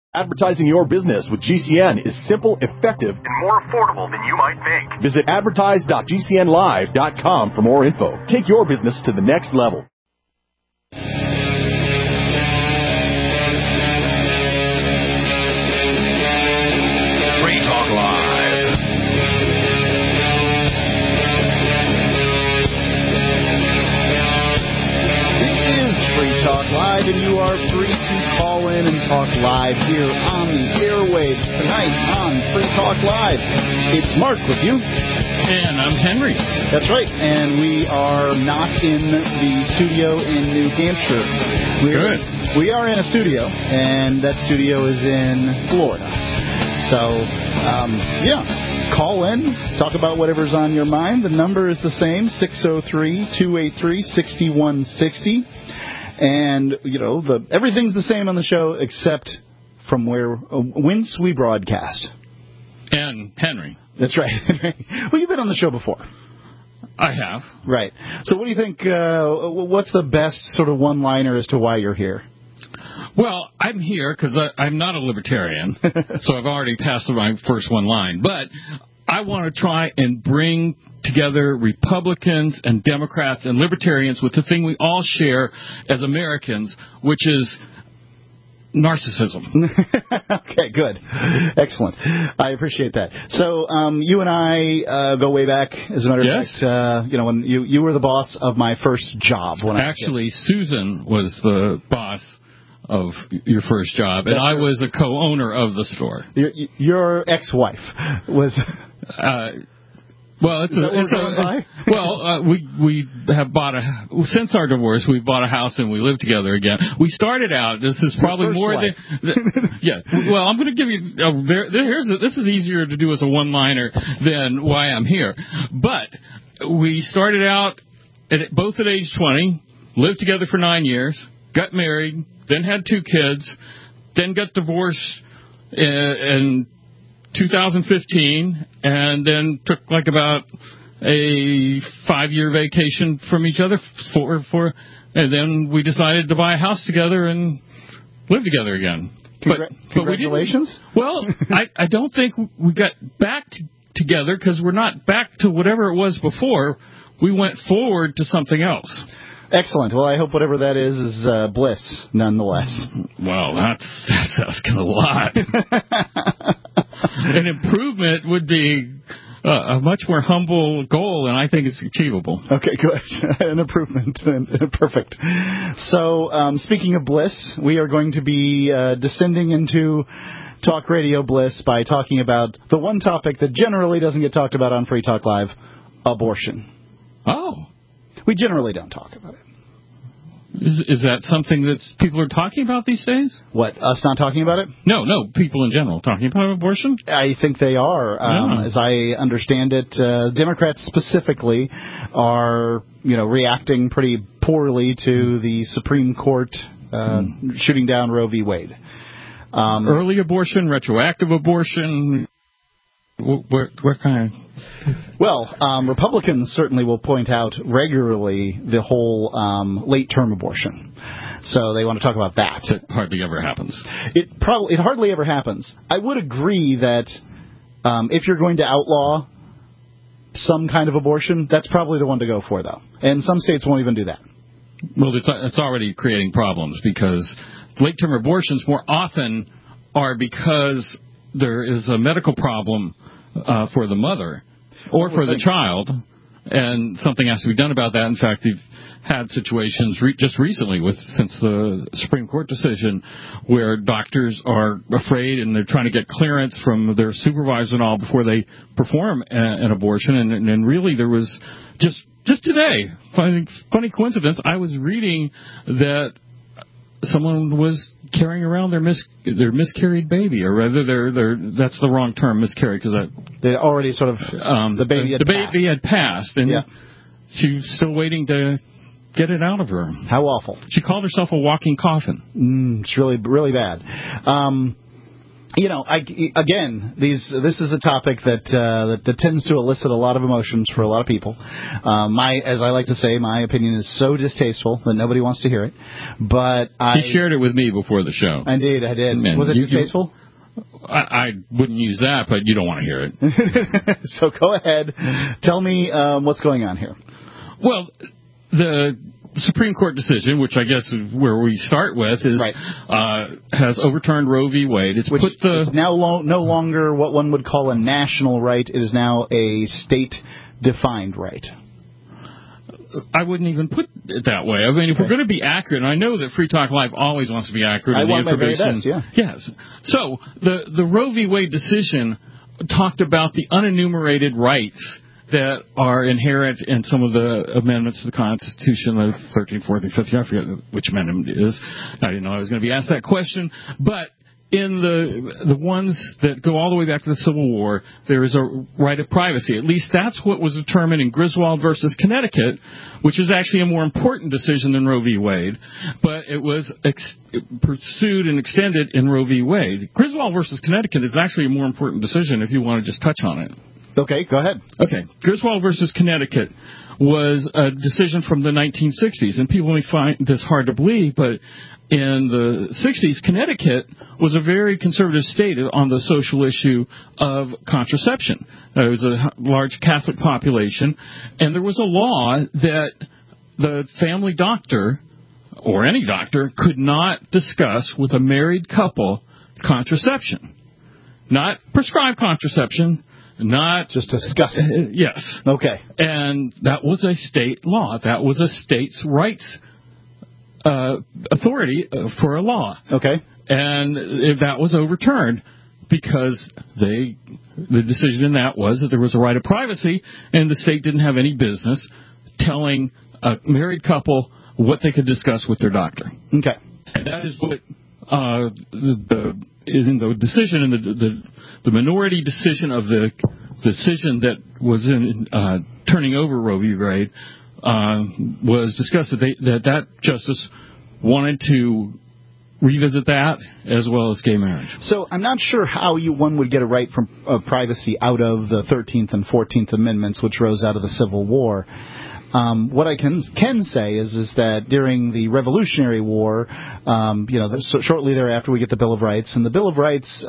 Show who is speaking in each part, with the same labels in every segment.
Speaker 1: Advertising your business with GCN is simple, effective, and more affordable than you might think. Visit advertise.gcnlive.com for more info. Take your business to the next level.
Speaker 2: Free Talk Live.
Speaker 3: It is Free Talk Live, and you are free to call in and talk live here on the airwaves tonight on Free Talk Live. It's Mark with you.
Speaker 4: And I'm Henry.
Speaker 3: That's right, and we are not in the studio in New Hampshire.
Speaker 4: Good.
Speaker 3: We are in a studio, and that studio is in Florida. So, call in, talk about whatever's on your mind. The number is the same, 603-283-6160. And, everything's the same on the show except from whence we broadcast.
Speaker 4: And Henry.
Speaker 3: That's right. Well, you've been on the show before.
Speaker 4: I have.
Speaker 3: Right. So what do you think, what's the best sort of one-liner as to why you're here?
Speaker 4: Well, I'm here because I'm not a libertarian, so I've already passed my first one line. But I want to try and bring together Republicans and Democrats and Libertarians with the thing we all share as Americans, which is narcissism.
Speaker 3: Okay, good. Excellent. I appreciate that. So you and I go way back, as a matter of fact. When you were the boss of my first job.
Speaker 4: Actually, Susan was the boss of your first job, and I was a co-owner of the store.
Speaker 3: Your ex-wife was...
Speaker 4: we have bought since our divorce, we've bought a house and we live together again. We started out, this is probably more than, well, I'm going to give you, this is easier to do as a one-liner than why I'm here. But we started out both at age 20, lived together for 9 years, got married, then had 2 kids, then got divorced in 2015, and then took like about a 5-year vacation from each other, and then we decided to buy a house together and live together again.
Speaker 3: Congratulations.
Speaker 4: Well, I don't think we got back together because we're not back to whatever it was before. We went forward to something else.
Speaker 3: Excellent. Well, I hope whatever that is bliss, nonetheless.
Speaker 4: Well, that's asking a lot. An improvement would be a much more humble goal, and I think it's achievable.
Speaker 3: Okay, good. An improvement. Perfect. So, speaking of bliss, we are going to be descending into talk radio bliss by talking about the one topic that generally doesn't get talked about on Free Talk Live, abortion.
Speaker 4: Oh.
Speaker 3: We generally don't talk about it.
Speaker 4: Is that something that people are talking about these days?
Speaker 3: What, us not talking about it?
Speaker 4: No, people in general talking about abortion?
Speaker 3: I think they are. As I understand it, Democrats specifically are, reacting pretty poorly to the Supreme Court shooting down Roe v. Wade.
Speaker 4: Early abortion, retroactive abortion. What kind of...
Speaker 3: Well, Republicans certainly will point out regularly the whole late-term abortion. So they want to talk about that.
Speaker 4: It hardly ever happens.
Speaker 3: It hardly ever happens. I would agree that if you're going to outlaw some kind of abortion, that's probably the one to go for, though. And some states won't even do that.
Speaker 4: Well, it's already creating problems because late-term abortions more often are because there is a medical problem for the mother or for the child, and something has to be done about that. In fact, they've had situations just recently since the Supreme Court decision where doctors are afraid and they're trying to get clearance from their supervisor and all before they perform an abortion. And really there was just today, funny coincidence, I was reading that someone was carrying around their miscarried baby, or rather, that's the wrong term, miscarried, because
Speaker 3: they already sort of the baby
Speaker 4: had passed, and she was still waiting to get it out of her.
Speaker 3: How awful!
Speaker 4: She called herself a walking coffin.
Speaker 3: It's really, really bad. This is a topic that tends to elicit a lot of emotions for a lot of people. As I like to say, my opinion is so distasteful that nobody wants to hear it. But
Speaker 4: he shared it with me before the show.
Speaker 3: Indeed, I did. Was it distasteful?
Speaker 4: I wouldn't use that, but you don't want to hear
Speaker 3: it. So go ahead. Tell me what's going on here.
Speaker 4: Well, the Supreme Court decision, which I guess is where we start with, is has overturned Roe v. Wade. It's
Speaker 3: now no longer what one would call a national right. It is now a state-defined right.
Speaker 4: I wouldn't even put it that way. I mean, if we're going to be accurate, and I know that Free Talk Live always wants to be accurate.
Speaker 3: I want my very best, yeah.
Speaker 4: Yes. So the Roe v. Wade decision talked about the unenumerated rights that are inherent in some of the amendments to the Constitution of 13th, 14th, 15th. I forget which amendment it is. I didn't know I was going to be asked that question. But in the ones that go all the way back to the Civil War, there is a right of privacy. At least that's what was determined in Griswold versus Connecticut, which is actually a more important decision than Roe v. Wade. But it was pursued and extended in Roe v. Wade. Griswold versus Connecticut is actually a more important decision if you want to just touch on it.
Speaker 3: Okay, go ahead.
Speaker 4: Okay. Griswold versus Connecticut was a decision from the 1960s, and people may find this hard to believe, but in the 60s, Connecticut was a very conservative state on the social issue of contraception. There was a large Catholic population, and there was a law that the family doctor, or any doctor, could not discuss with a married couple contraception. Not prescribed contraception, not
Speaker 3: just discuss it.
Speaker 4: Yes.
Speaker 3: Okay.
Speaker 4: And that was a state law. That was a state's rights authority for a law.
Speaker 3: Okay.
Speaker 4: And that was overturned because the decision in that was that there was a right of privacy, and the state didn't have any business telling a married couple what they could discuss with their doctor.
Speaker 3: Okay.
Speaker 4: And that is what in the decision, in the minority decision of the decision that was in turning over Roe v. Wade, was discussed that justice wanted to revisit that as well as gay marriage. So
Speaker 3: I'm not sure how one would get a right from privacy out of the 13th and 14th Amendments, which rose out of the Civil War. What I can say is that during the Revolutionary War, shortly thereafter we get the Bill of Rights, and the Bill of Rights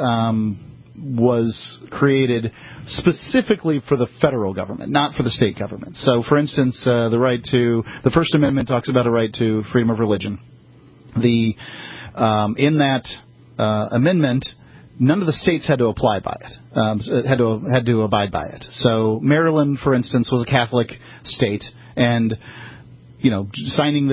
Speaker 3: was created specifically for the federal government, not for the state government. So, for instance, the First Amendment talks about a right to freedom of religion. In that amendment, none of the states had to apply by it, had to abide by it. So Maryland, for instance, was a Catholic state, and signing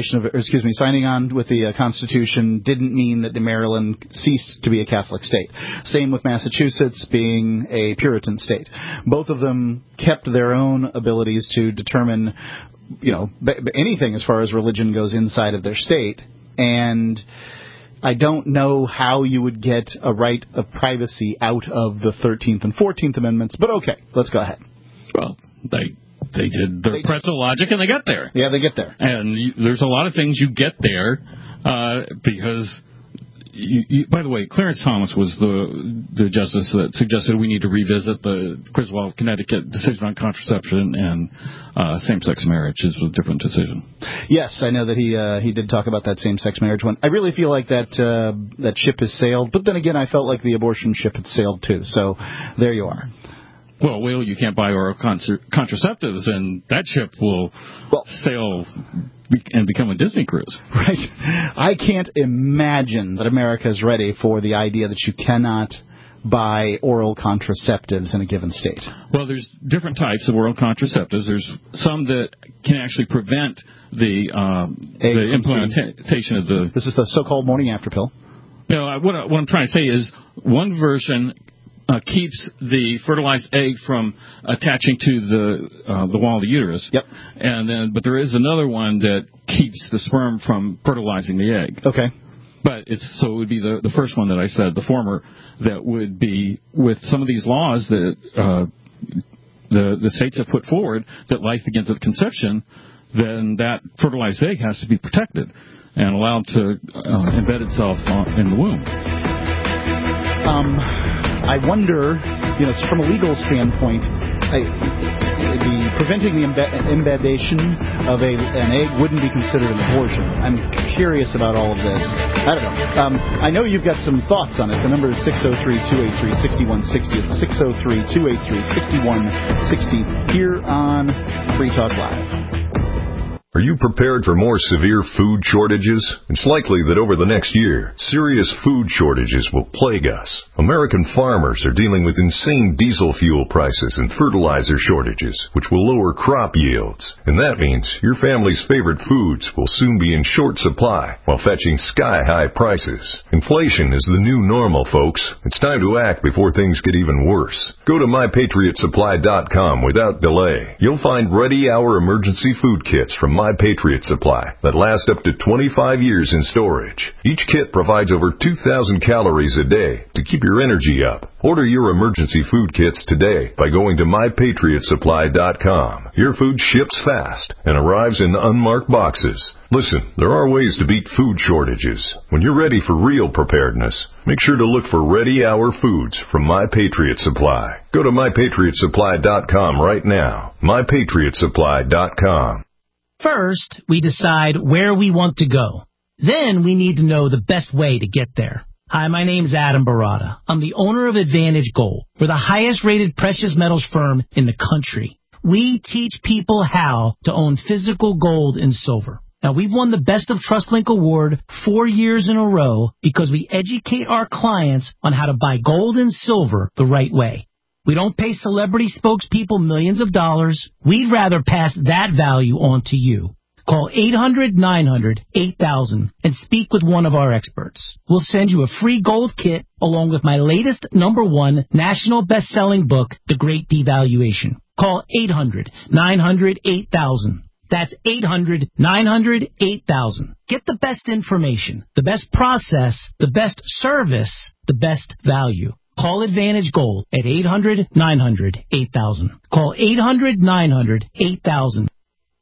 Speaker 3: on with the Constitution didn't mean that Maryland ceased to be a Catholic state. Same with Massachusetts being a Puritan state. Both of them kept their own abilities to determine, anything as far as religion goes inside of their state. And I don't know how you would get a right of privacy out of the 13th and 14th Amendments, but okay, let's go ahead.
Speaker 4: Well, they did their pretzel logic, and they got there.
Speaker 3: Yeah, they get there.
Speaker 4: And there's a lot of things you get there because, by the way, Clarence Thomas was the justice that suggested we need to revisit the Griswold, Connecticut decision on contraception and same-sex marriage. Is a different decision.
Speaker 3: Yes, I know that he did talk about that same-sex marriage one. I really feel like that ship has sailed, but then again, I felt like the abortion ship had sailed too. So there you are.
Speaker 4: Well, you can't buy oral contraceptives, and that ship will sail and become a Disney cruise.
Speaker 3: Right. I can't imagine that America is ready for the idea that you cannot buy oral contraceptives in a given state.
Speaker 4: Well, there's different types of oral contraceptives. There's some that can actually prevent the implementation of the...
Speaker 3: This is the so-called morning after pill.
Speaker 4: What I'm trying to say is one version keeps the fertilized egg from attaching to the wall of the uterus.
Speaker 3: Yep.
Speaker 4: But there is another one that keeps the sperm from fertilizing the egg.
Speaker 3: Okay.
Speaker 4: But it would be the first one that I said, the former, that would be with some of these laws that the states have put forward that life begins at conception, then that fertilized egg has to be protected and allowed to embed itself in the womb.
Speaker 3: I wonder, from a legal standpoint, preventing the embedation of an egg wouldn't be considered an abortion. I'm curious about all of this. I don't know. I know you've got some thoughts on it. The number is 603-283-6160. It's 603-283-6160 here on Free Talk Live.
Speaker 5: Are you prepared for more severe food shortages? It's likely that over the next year, serious food shortages will plague us. American farmers are dealing with insane diesel fuel prices and fertilizer shortages, which will lower crop yields. And that means your family's favorite foods will soon be in short supply while fetching sky-high prices. Inflation is the new normal, folks. It's time to act before things get even worse. Go to MyPatriotSupply.com without delay. You'll find ready-hour emergency food kits from My Patriot Supply that last up to 25 years in storage. Each kit provides over 2,000 calories a day to keep your energy up. Order your emergency food kits today by going to MyPatriotSupply.com. Your food ships fast and arrives in unmarked boxes. Listen, there are ways to beat food shortages. When you're ready for real preparedness, make sure to look for ready-hour foods from My Patriot Supply. Go to MyPatriotSupply.com right now. MyPatriotSupply.com.
Speaker 6: First, we decide where we want to go. Then we need to know the best way to get there. Hi, my name's Adam Barada. I'm the owner of Advantage Gold. We're the highest-rated precious metals firm in the country. We teach people how to own physical gold and silver. Now, we've won the Best of TrustLink Award 4 years in a row because we educate our clients on how to buy gold and silver the right way. We don't pay celebrity spokespeople millions of dollars. We'd rather pass that value on to you. Call 800-900-8000 and speak with one of our experts. We'll send you a free gold kit along with my latest #1 national best-selling book, The Great Devaluation. Call 800-900-8000. That's 800-900-8000. Get the best information, the best process, the best service, the best value. Call Advantage Gold at 800-900-8000. Call 800-900-8000.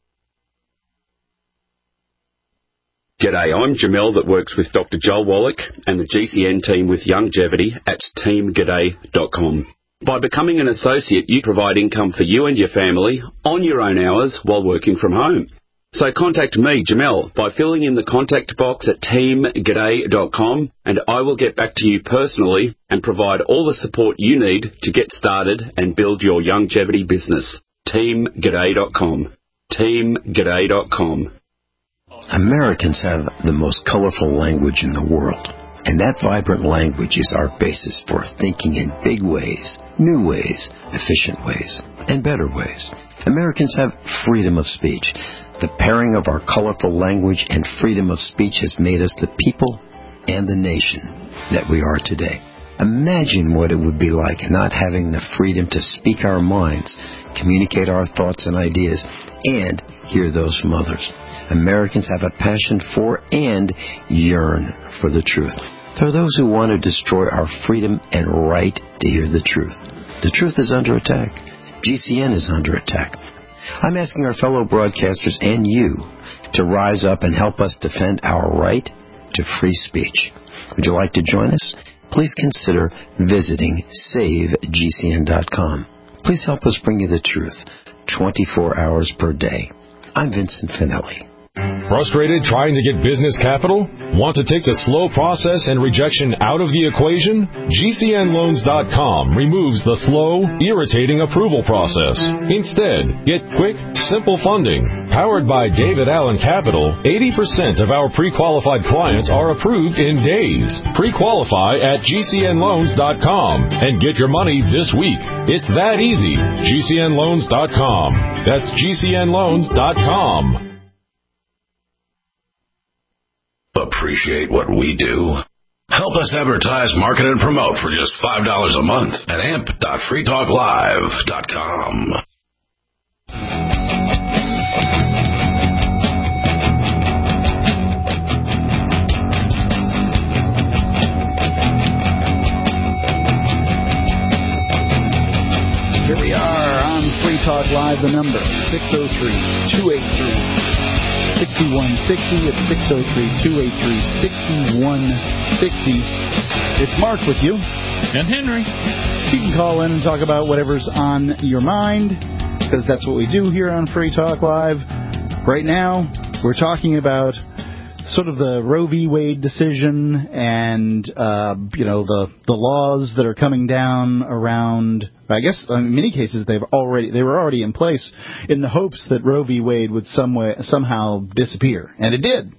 Speaker 7: G'day, I'm Jamel that works with Dr. Joel Wallach and the GCN team with Longevity at teamg'day.com. By becoming an associate, you provide income for you and your family on your own hours while working from home. So contact me, Jamel, by filling in the contact box at teamg'day.com, and I will get back to you personally and provide all the support you need to get started and build your longevity business. teamg'day.com. teamg'day.com.
Speaker 8: Americans have the most colorful language in the world, and that vibrant language is our basis for thinking in big ways, new ways, efficient ways, and better ways. Americans have freedom of speech. The pairing of our colorful language and freedom of speech has made us the people and the nation that we are today. Imagine what it would be like not having the freedom to speak our minds, communicate our thoughts and ideas, and hear those from others. Americans have a passion for and yearn for the truth. There are those who want to destroy our freedom and right to hear the truth. The truth is under attack. GCN is under attack. I'm asking our fellow broadcasters and you to rise up and help us defend our right to free speech. Would you like to join us? Please consider visiting SaveGCN.com. Please help us bring you the truth 24 hours per day. I'm Vincent Finelli.
Speaker 9: Frustrated trying to get business capital? Want to take the slow process and rejection out of the equation? GCNloans.com removes the slow, irritating approval process. Instead, get quick, simple funding. Powered by David Allen Capital, 80% of our pre-qualified clients are approved in days. Pre-qualify at GCNloans.com and get your money this week. It's that easy. GCNloans.com. That's GCNloans.com.
Speaker 2: Appreciate what we do? Help us advertise, market, and promote for just $5 a month at amp.freetalklive.com.
Speaker 3: Here we are on Free Talk Live, the number 603-283-6160. It's 603-283-6160. It's Mark with you.
Speaker 4: And Henry.
Speaker 3: You can call in and talk about whatever's on your mind, because that's what we do here on Free Talk Live. Right now, we're talking about sort of the Roe v. Wade decision and, the laws that are coming down around, I guess in many cases they were already in place in the hopes that Roe v. Wade would somehow disappear. And it did.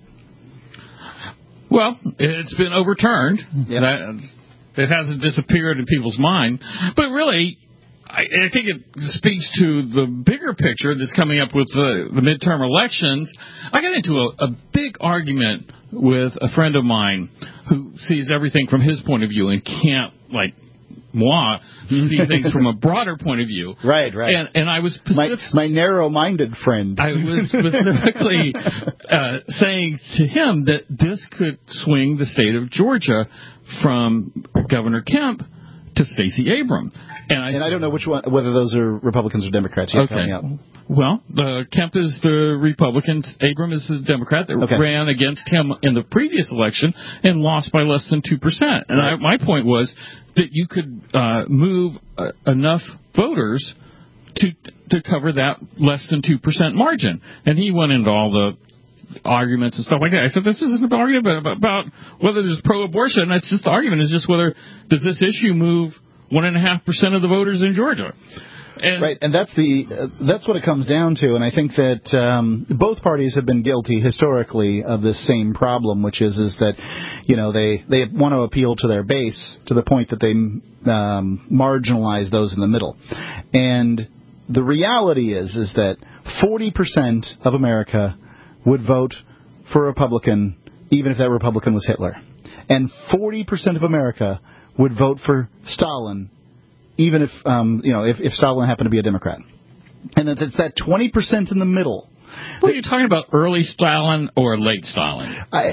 Speaker 4: Well, it's been overturned. Yep. It hasn't disappeared in people's mind. But really, I think it speaks to the bigger picture that's coming up with the midterm elections. I got into a big argument with a friend of mine who sees everything from his point of view and can't, like moi, see things from a broader point of view.
Speaker 3: Right.
Speaker 4: And I was
Speaker 3: my narrow-minded friend.
Speaker 4: I was specifically saying to him that this could swing the state of Georgia from Governor Kemp to Stacey Abrams. And I
Speaker 3: don't know which one, whether those are Republicans or Democrats.
Speaker 4: Okay. Well, Kemp is the Republican. Abrams is the Democrat that ran against him in the previous election and lost by less than 2%. And my point was that you could move enough voters to cover that less than 2% margin. And he went into all the arguments and stuff like that. I said, this isn't an argument about whether there's pro-abortion. That's just the argument is just whether does this issue move 1.5% of the voters in Georgia.
Speaker 3: And that's what it comes down to. And I think that both parties have been guilty historically of this same problem, which is that they want to appeal to their base to the point that they marginalize those in the middle. And the reality is that 40% of America would vote for a Republican, even if that Republican was Hitler, and 40% of America would vote for Stalin, even if if Stalin happened to be a Democrat. And it's that 20% in the middle.
Speaker 4: What are you talking about, early Stalin or late Stalin?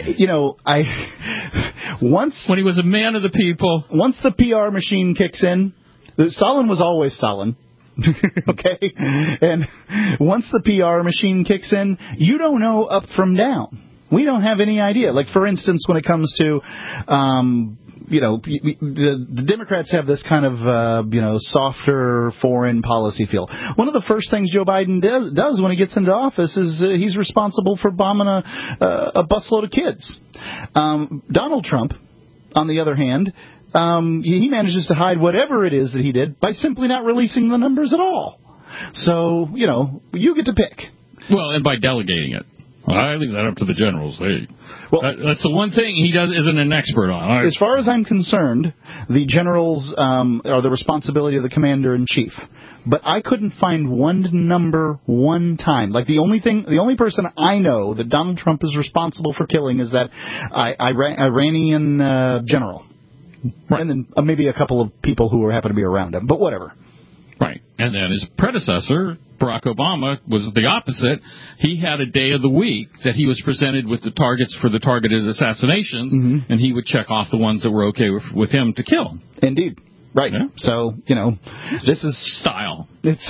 Speaker 3: Once
Speaker 4: when he was a man of the people.
Speaker 3: Once the PR machine kicks in, Stalin was always Stalin. Okay? And once the PR machine kicks in, you don't know up from down. We don't have any idea. Like, for instance, when it comes to the Democrats have this kind of, softer foreign policy feel. One of the first things Joe Biden does when he gets into office is he's responsible for bombing a busload of kids. Donald Trump, on the other hand, he manages to hide whatever it is that he did by simply not releasing the numbers at all. So, you get to pick.
Speaker 4: Well, and by delegating it. I leave that up to the generals. That's the one thing he isn't an expert on.
Speaker 3: As far as I'm concerned, the generals are the responsibility of the commander-in-chief. But I couldn't find one number one time. Like, the only person I know that Donald Trump is responsible for killing is that Iranian general. Right. And then maybe a couple of people who happen to be around him. But whatever.
Speaker 4: Right. And then his predecessor, Barack Obama, was the opposite. He had a day of the week that he was presented with the targets for the targeted assassinations, and he would check off the ones that were okay with him to kill.
Speaker 3: Indeed. Right. Yeah. So, this is
Speaker 4: style.
Speaker 3: It's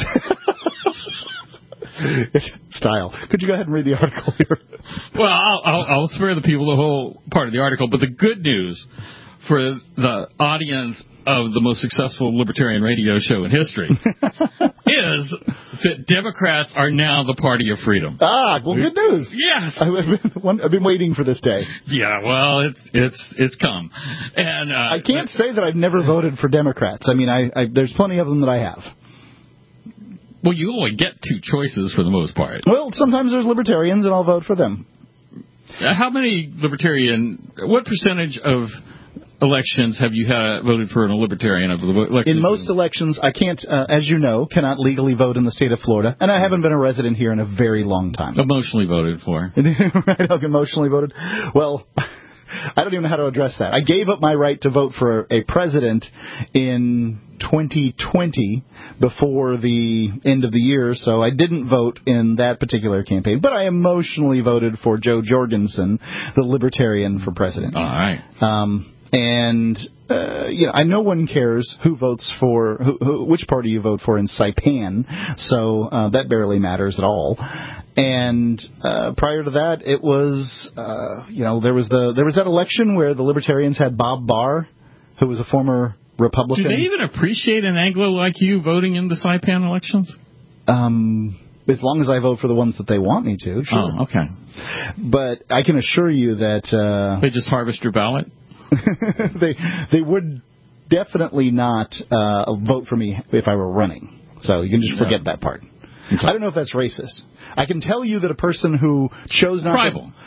Speaker 3: style. Could you go ahead and read the article here?
Speaker 4: Well, I'll spare the people the whole part of the article, but the good news for the audience of the most successful libertarian radio show in history is that Democrats are now the party of freedom.
Speaker 3: Ah, well, good news.
Speaker 4: Yes.
Speaker 3: I've been waiting for this day.
Speaker 4: Yeah, well, it's come. And
Speaker 3: I can't say that I've never voted for Democrats. I mean, there's plenty of them that I have.
Speaker 4: Well, you only get two choices for the most part.
Speaker 3: Well, sometimes there's libertarians, and I'll vote for them.
Speaker 4: How many what percentage of elections have you voted for a libertarian of the election?
Speaker 3: In most elections, I can't, as you know, cannot legally vote in the state of Florida, and I haven't been a resident here in a very long time.
Speaker 4: Emotionally voted for.
Speaker 3: Right, emotionally voted. Well, I don't even know how to address that. I gave up my right to vote for a president in 2020 before the end of the year, so I didn't vote in that particular campaign. But I emotionally voted for Joe Jorgensen, the libertarian for president.
Speaker 4: All right.
Speaker 3: And no one cares who votes for which party you vote for in Saipan, so that barely matters at all. And prior to that, it was there was that election where the Libertarians had Bob Barr, who was a former Republican.
Speaker 4: Do they even appreciate an Anglo like you voting in the Saipan elections?
Speaker 3: As long as I vote for the ones that they want me to, sure.
Speaker 4: Oh, okay.
Speaker 3: But I can assure you that...
Speaker 4: they just harvest your ballot?
Speaker 3: they would definitely not vote for me if I were running. So you can just forget that part. Okay. I don't know if that's racist. I can tell you that a person who chose not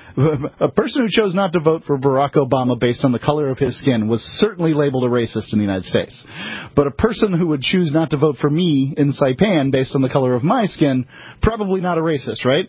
Speaker 3: to vote for Barack Obama based on the color of his skin was certainly labeled a racist in the United States. But a person who would choose not to vote for me in Saipan based on the color of my skin, probably not a racist, right?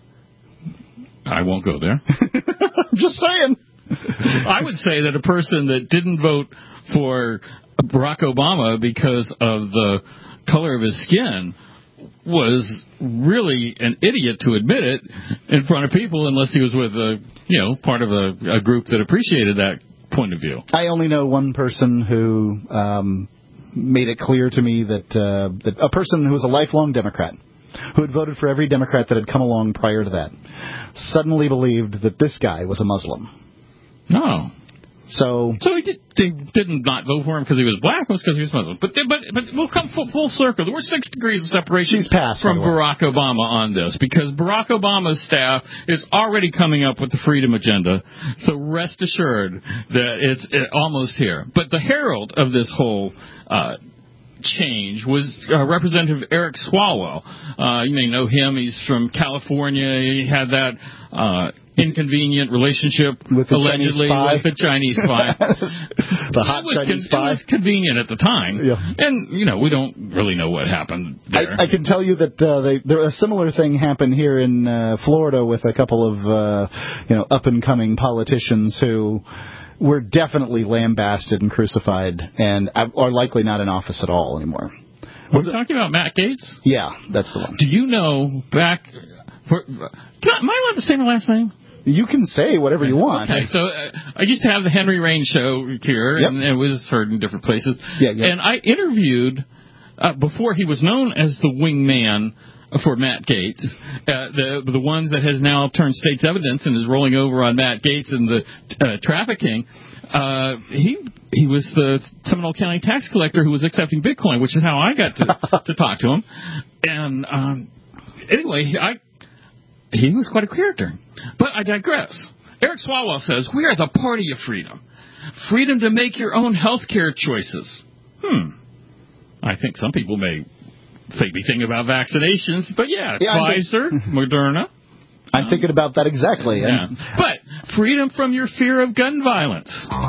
Speaker 4: I won't go there.
Speaker 3: I'm just saying.
Speaker 4: I would say that a person that didn't vote for Barack Obama because of the color of his skin was really an idiot to admit it in front of people, unless he was with part of a group that appreciated that point of view.
Speaker 3: I only know one person who made it clear to me that a person who was a lifelong Democrat, who had voted for every Democrat that had come along prior to that, suddenly believed that this guy was a Muslim.
Speaker 4: No.
Speaker 3: So
Speaker 4: they didn't not vote for him because he was black, it was because he was Muslim. But we'll come full circle. There were 6 degrees of separation from Barack Obama on this, because Barack Obama's staff is already coming up with the freedom agenda. So rest assured that it's almost here. But the herald of this whole change was Representative Eric Swalwell. You may know him. He's from California. He had that inconvenient relationship allegedly with the Chinese spy.
Speaker 3: The hot Chinese spy.
Speaker 4: It was convenient at the time. Yeah. And, we don't really know what happened there.
Speaker 3: I can tell you that a similar thing happened here in Florida with a couple of up-and-coming politicians who were definitely lambasted and crucified and are likely not in office at all anymore.
Speaker 4: We're talking about Matt Gaetz?
Speaker 3: Yeah, that's the one.
Speaker 4: Do you know am I allowed to say my last name?
Speaker 3: You can say whatever you want.
Speaker 4: Okay, so I used to have the Henry Rain show here, and it was heard in different places.
Speaker 3: Yeah.
Speaker 4: And I interviewed, before he was known as the wingman for Matt Gaetz, the ones that has now turned state's evidence and is rolling over on Matt Gaetz and the trafficking. He was the Seminole County tax collector who was accepting Bitcoin, which is how I got to talk to him. And anyway, he was quite a character. But I digress. Eric Swalwell says, we are the party of freedom. Freedom to make your own health care choices. I think some people may be thinking about vaccinations, but Pfizer, Moderna.
Speaker 3: I'm thinking about that exactly.
Speaker 4: Yeah. But freedom from your fear of gun violence.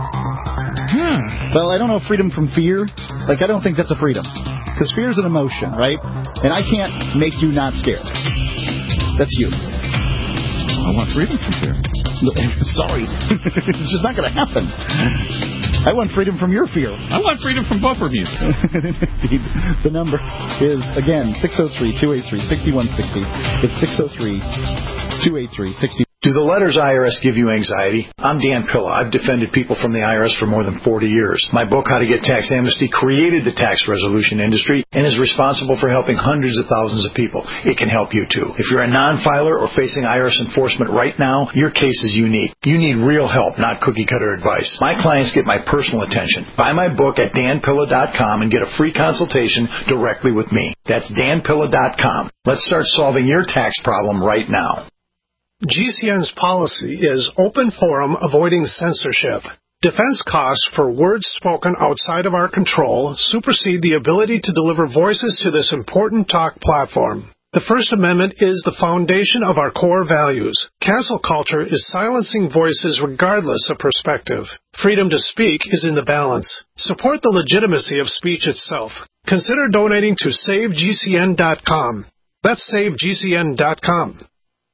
Speaker 3: Well, I don't know freedom from fear. I don't think that's a freedom. Because fear is an emotion, right? And I can't make you not scared. That's you.
Speaker 4: I want freedom from fear.
Speaker 3: Sorry. It's just not going to happen. I want freedom from your fear.
Speaker 4: I want freedom from bumper music.
Speaker 3: Indeed. The number is, again, 603-283-6160. It's 603-283-6060.
Speaker 10: Do the letters IRS give you anxiety? I'm Dan Pilla. I've defended people from the IRS for more than 40 years. My book, How to Get Tax Amnesty, created the tax resolution industry and is responsible for helping hundreds of thousands of people. It can help you, too. If you're a non-filer or facing IRS enforcement right now, your case is unique. You need real help, not cookie-cutter advice. My clients get my personal attention. Buy my book at danpilla.com and get a free consultation directly with me. That's danpilla.com. Let's start solving your tax problem right now.
Speaker 11: GCN's policy is open forum, avoiding censorship. Defense costs for words spoken outside of our control supersede the ability to deliver voices to this important talk platform. The First Amendment is the foundation of our core values. Cancel culture is silencing voices regardless of perspective. Freedom to speak is in the balance. Support the legitimacy of speech itself. Consider donating to SaveGCN.com. That's SaveGCN.com.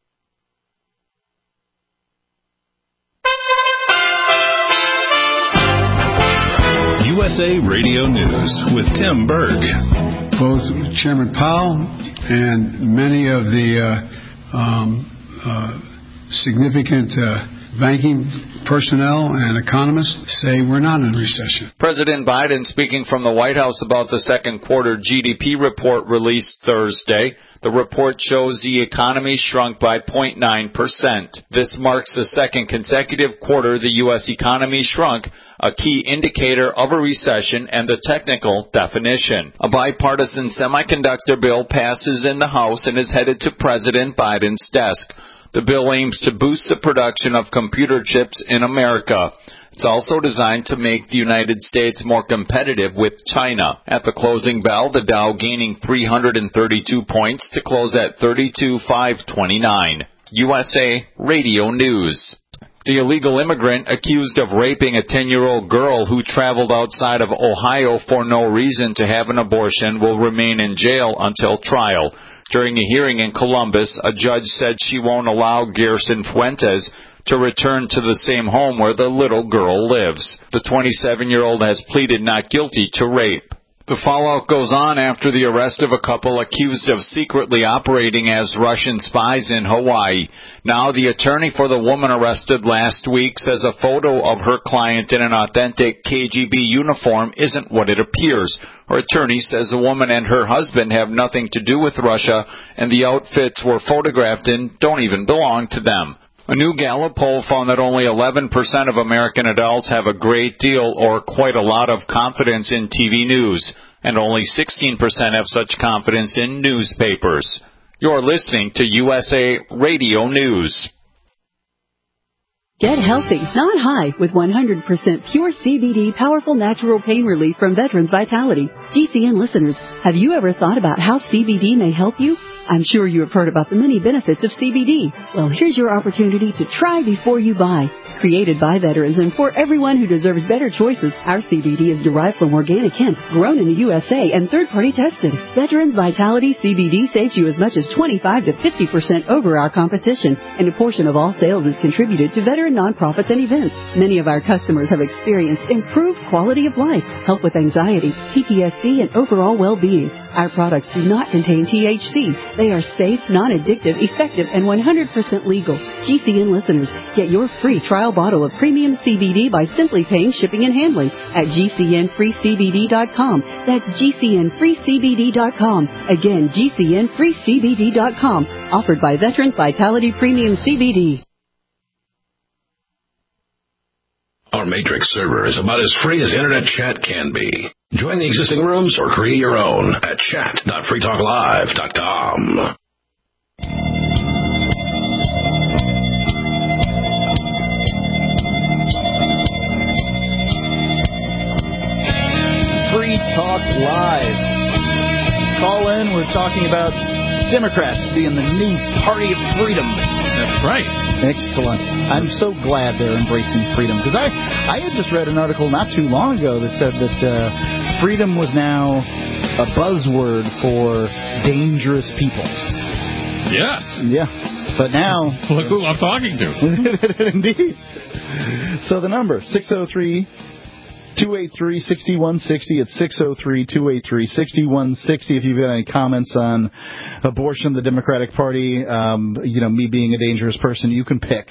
Speaker 2: USA Radio News with Tim Berg.
Speaker 12: Both Chairman Powell and many of the significant banking personnel and economists say we're not in a recession.
Speaker 13: President Biden speaking from the White House about the second quarter GDP report released Thursday. The report shows the economy shrunk by 0.9%. This marks the second consecutive quarter the U.S. economy shrunk, a key indicator of a recession and the technical definition. A bipartisan semiconductor bill passes in the House and is headed to President Biden's desk. The bill aims to boost the production of computer chips in America. It's also designed to make the United States more competitive with China. At the closing bell, the Dow gaining 332 points to close at 32,529. USA Radio News. The illegal immigrant accused of raping a 10-year-old girl who traveled outside of Ohio for no reason to have an abortion will remain in jail until trial. During a hearing in Columbus, a judge said she won't allow Gerson Fuentes to return to the same home where the little girl lives. The 27-year-old has pleaded not guilty to rape. The fallout goes on after the arrest of a couple accused of secretly operating as Russian spies in Hawaii. Now the attorney for the woman arrested last week says a photo of her client in an authentic KGB uniform isn't what it appears. Her attorney says the woman and her husband have nothing to do with Russia, and the outfits were photographed in don't even belong to them. A new Gallup poll found that only 11% of American adults have a great deal or quite a lot of confidence in TV news, and only 16% have such confidence in newspapers. You're listening to USA Radio News.
Speaker 14: Get healthy, not high, with 100% pure CBD powerful natural pain relief from Veterans Vitality. GCN listeners, have you ever thought about how CBD may help you? I'm sure you have heard about the many benefits of CBD. Well, here's your opportunity to try before you buy. Created by veterans and for everyone who deserves better choices, our CBD is derived from organic hemp, grown in the USA, and third-party tested. Veterans Vitality CBD saves you as much as 25 to 50% over our competition, and a portion of all sales is contributed to veteran nonprofits and events. Many of our customers have experienced improved quality of life, help with anxiety, PTSD, and overall well-being. Our products do not contain THC. They are safe, non-addictive, effective, and 100% legal. GCN listeners, get your free trial bottle of premium CBD by simply paying shipping and handling at GCNFreeCBD.com. That's GCNFreeCBD.com. Again, GCNFreeCBD.com. Offered by Veterans Vitality Premium CBD.
Speaker 2: Our Matrix server is about as free as internet chat can be. Join the existing rooms or create your own at chat.freetalklive.com.
Speaker 3: Free Talk Live. Call in. We're talking about Democrats being the new party of freedom.
Speaker 4: That's right.
Speaker 3: Excellent. I'm so glad they're embracing freedom, because I had just read an article not too long ago that said that freedom was now a buzzword for dangerous people.
Speaker 4: Yes.
Speaker 3: Yeah. But now...
Speaker 4: Look who I'm talking to.
Speaker 3: Indeed. So the number, 603-283-6160. It's 603-283-6160. If you've got any comments on abortion, the Democratic Party, me being a dangerous person, you can pick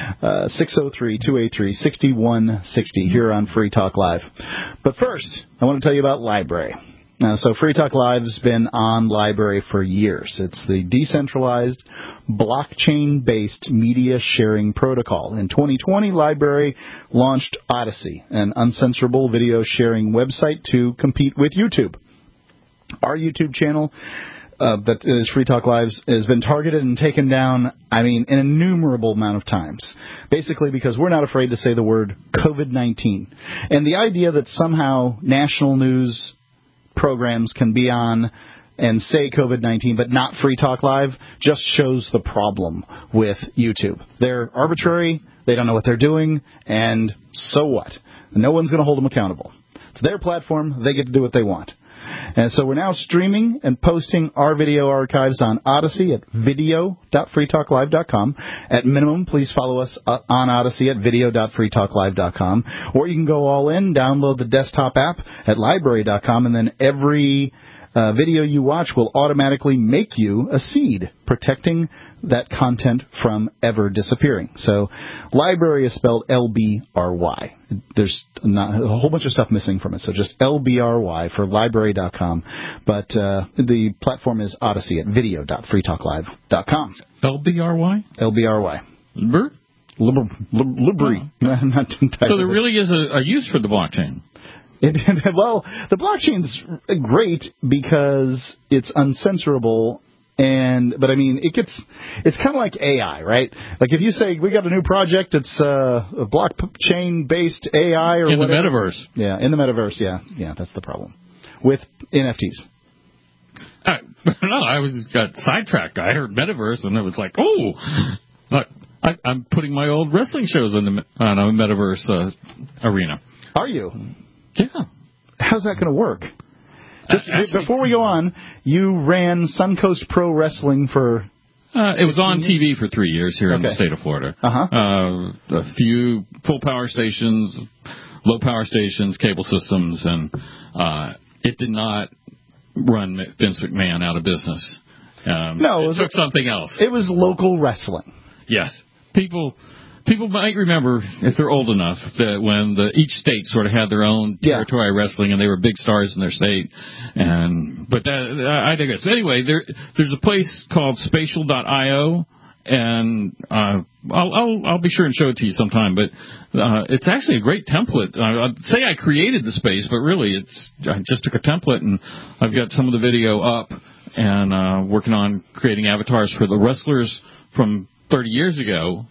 Speaker 3: 603-283-6160 here on Free Talk Live. But first, I want to tell you about Library. So Free Talk Live has been on Library for years. It's the decentralized, blockchain-based media sharing protocol. In 2020, Library launched Odyssey, an uncensorable video sharing website to compete with YouTube. Our YouTube channel, that is Free Talk Live, has been targeted and taken down, an innumerable amount of times. Basically because we're not afraid to say the word COVID-19. And the idea that somehow national news programs can be on and say COVID-19 but not Free Talk Live just shows the problem with YouTube. They're arbitrary, they don't know what they're doing, and so what? No one's going to hold them accountable. It's their platform, they get to do what they want. And so we're now streaming and posting our video archives on Odyssey at video.freetalklive.com. At minimum, please follow us on Odyssey at video.freetalklive.com. Or you can go all in, download the desktop app at library.com, and then every video you watch will automatically make you a seed, protecting that content from ever disappearing. So library is spelled LBRY. There's not, a whole bunch of stuff missing from it, so just LBRY for library.com. But the platform is Odyssey at video.freetalklive.com.
Speaker 4: LBRY?
Speaker 3: LBRY.
Speaker 4: Libri?
Speaker 3: Libri. Not entirely.
Speaker 4: So there really is a use for the blockchain.
Speaker 3: Well, the blockchain's great because it's uncensorable. But I mean, it's kind of like AI, right? Like if you say we got a new project, it's a blockchain-based AI or
Speaker 4: in
Speaker 3: whatever.
Speaker 4: the metaverse.
Speaker 3: Yeah, in the metaverse. Yeah, that's the problem with NFTs.
Speaker 4: No, I got sidetracked. I heard metaverse, and it was like, oh, I'm putting my old wrestling shows on a metaverse arena.
Speaker 3: Are you?
Speaker 4: Yeah.
Speaker 3: How's that going to work? Just before we go on, you ran Suncoast Pro Wrestling for...
Speaker 4: it was on TV for 3 years here in the state of Florida. A few full power stations, low power stations, cable systems, and it did not run Vince McMahon out of business.
Speaker 3: No,
Speaker 4: it took something else.
Speaker 3: It was local wrestling.
Speaker 4: Yes. People might remember, if they're old enough, that when each state sort of had their own territory wrestling, and they were big stars in their state. But I digress. Anyway, there's a place called Spatial.io, and I'll be sure and show it to you sometime. But it's actually a great template. I'd say I created the space, but really I just took a template, and I've got some of the video up, and working on creating avatars for the wrestlers from 30 years ago.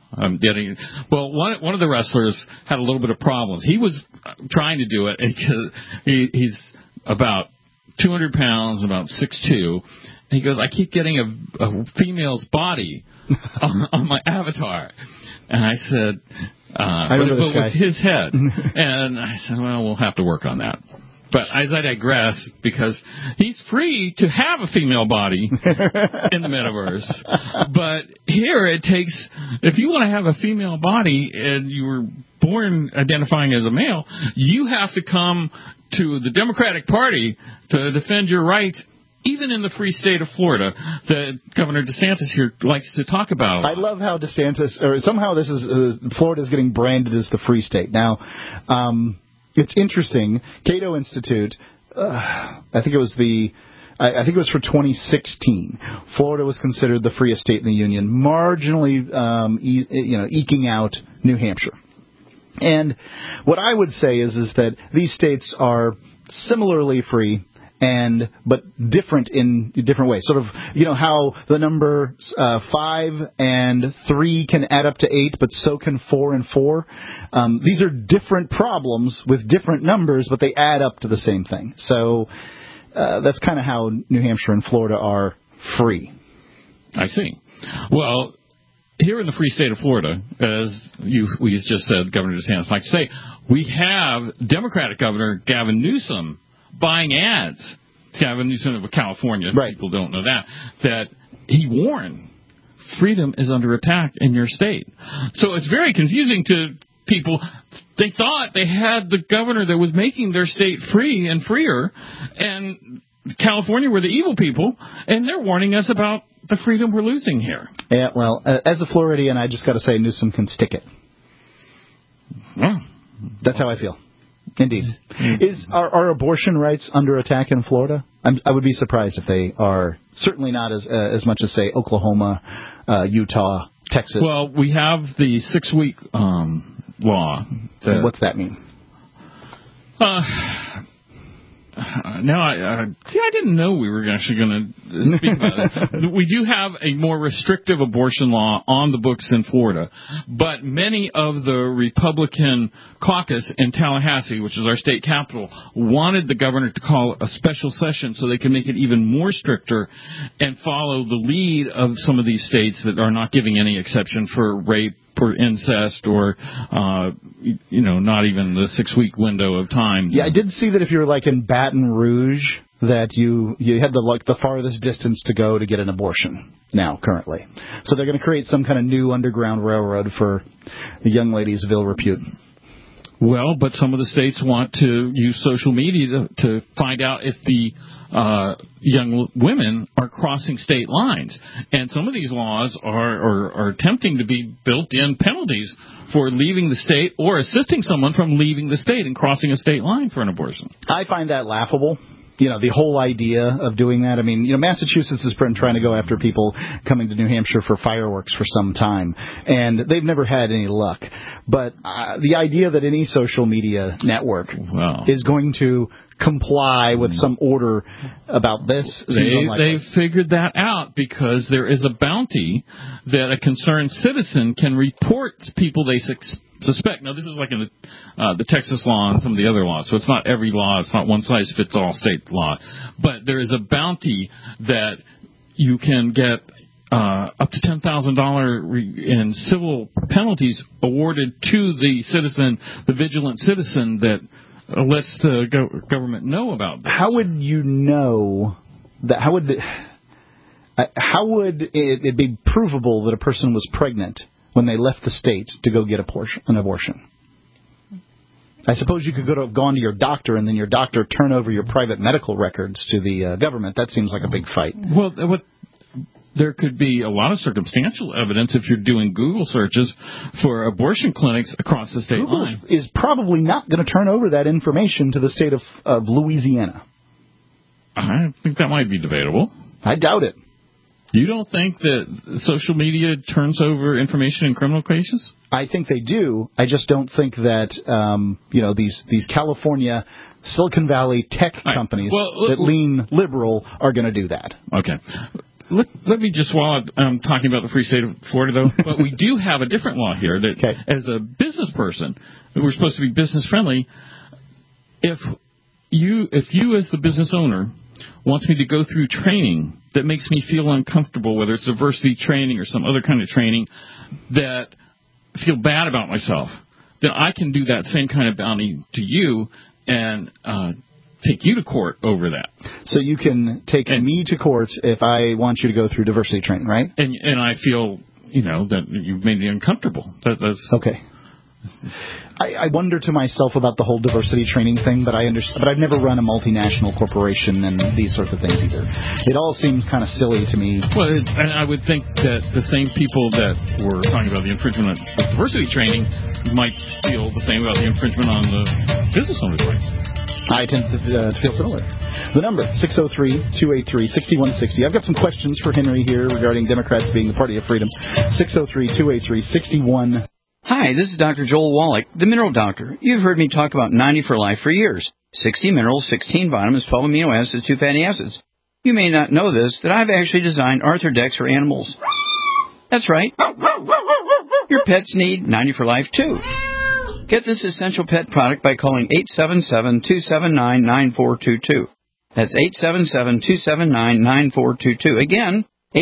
Speaker 4: One of the wrestlers had a little bit of problems. He was trying to do it because he's about 200 pounds, about 6'2". He goes, I keep getting a female's body on my avatar. And I said, but with his head. And I said, well, we'll have to work on that. But as I digress, because he's free to have a female body in the metaverse. But here it takes, if you want to have a female body and you were born identifying as a male, you have to come to the Democratic Party to defend your rights, even in the free state of Florida that Governor DeSantis here likes to talk about.
Speaker 3: I love how DeSantis, or somehow this is, Florida's getting branded as the free state. Now, it's interesting. Cato Institute, I think it was for 2016. Florida was considered the freest state in the union, marginally, eking out New Hampshire. And what I would say is that these states are similarly free, but different in different ways. Sort of, how the number 5 and 3 can add up to 8, but so can 4 and 4. These are different problems with different numbers, but they add up to the same thing. So that's kind of how New Hampshire and Florida are free.
Speaker 4: I see. Well, here in the free state of Florida, as we just said, Governor DeSantis likes to say, we have Democratic Governor Gavin Newsom buying ads. Gavin Newsom of California, people don't know that he warned freedom is under attack in your state. So it's very confusing to people. They thought they had the governor that was making their state free and freer, and California were the evil people, and they're warning us about the freedom we're losing here.
Speaker 3: Yeah, well, as a Floridian, I just got to say Newsom can stick it.
Speaker 4: Well,
Speaker 3: that's how I feel. Indeed. Are abortion rights under attack in Florida? I would be surprised if they are. Certainly not as much as, say, Oklahoma, Utah, Texas.
Speaker 4: Well, we have the 6-week law.
Speaker 3: What's that mean?
Speaker 4: Now, I didn't know we were actually going to speak about it. We do have a more restrictive abortion law on the books in Florida, but many of the Republican caucus in Tallahassee, which is our state capital, wanted the governor to call a special session so they can make it even more stricter and follow the lead of some of these states that are not giving any exception for rape or incest or, not even the 6-week window of time.
Speaker 3: Yeah, I did see that if you were like in Baton Rouge, that you had the farthest distance to go to get an abortion now, currently. So they're going to create some kind of new underground railroad for the young ladies of ill repute.
Speaker 4: Well, but some of the states want to use social media to find out if the young women are crossing state lines. And some of these laws are attempting to be built-in penalties for leaving the state or assisting someone from leaving the state and crossing a state line for an abortion.
Speaker 3: I find that laughable. The whole idea of doing that. I mean, Massachusetts has been trying to go after people coming to New Hampshire for fireworks for some time, and they've never had any luck. But the idea that any social media network is going to comply with some order about this seems unlikely. They've figured that out because there is a bounty that a concerned citizen can report people they suspect. Now, this is like in the Texas law and some of the other laws, so it's not every law. It's not one-size-fits-all state law. But there is a bounty that you can get up to $10,000 in civil penalties awarded to the citizen, the vigilant citizen that lets the government know about this. How would you know that? How would it be provable that a person was pregnant when they left the state to go get an abortion? I suppose you could have gone to your doctor and then your doctor turn over your private medical records to the government. That seems like a big fight. Well, there could be a lot of circumstantial evidence if you're doing Google searches for abortion clinics across the state line. Google is probably not going to turn over that information to the state of Louisiana. I think that might be debatable. I doubt it. You don't think that social media turns over information in criminal cases? I think they do. I just don't think that these California Silicon Valley tech companies that lean liberal are going to do that. Okay. Let me just, while I'm talking about the free state of Florida, though, but we do have a different law here that as a business person, we're supposed to be business friendly. If you as the business owner wants me to go through training that makes me feel uncomfortable, whether it's diversity training or some other kind of training that feel bad about myself, then I can do that same kind of bounty to you and take you to court over that. So you can take me to court if I want you to go through diversity training, right? And I feel, that you've made me uncomfortable. That's okay. I wonder to myself about the whole diversity training thing, but I've never run a multinational corporation and these sorts of things either. It all seems kind of silly to me. Well, and I would think that the same people that were talking about the infringement of diversity training might feel the same about the infringement on the business owner's rights. I tend to feel similar. The number, 603-283-6160. I've got some questions for Henry here regarding Democrats being the party of freedom. 603-283-6160.
Speaker 15: Hi, this is Dr. Joel Wallach, the Mineral Doctor. You've heard me talk about 90 for Life for years. 60 minerals, 16 vitamins, 12 amino acids, 2 fatty acids. You may not know this, that I've actually designed Arthrodex for animals. That's right. Your pets need 90 for Life, too. Get this essential pet product by calling 877-279-9422. That's 877-279-9422. Again,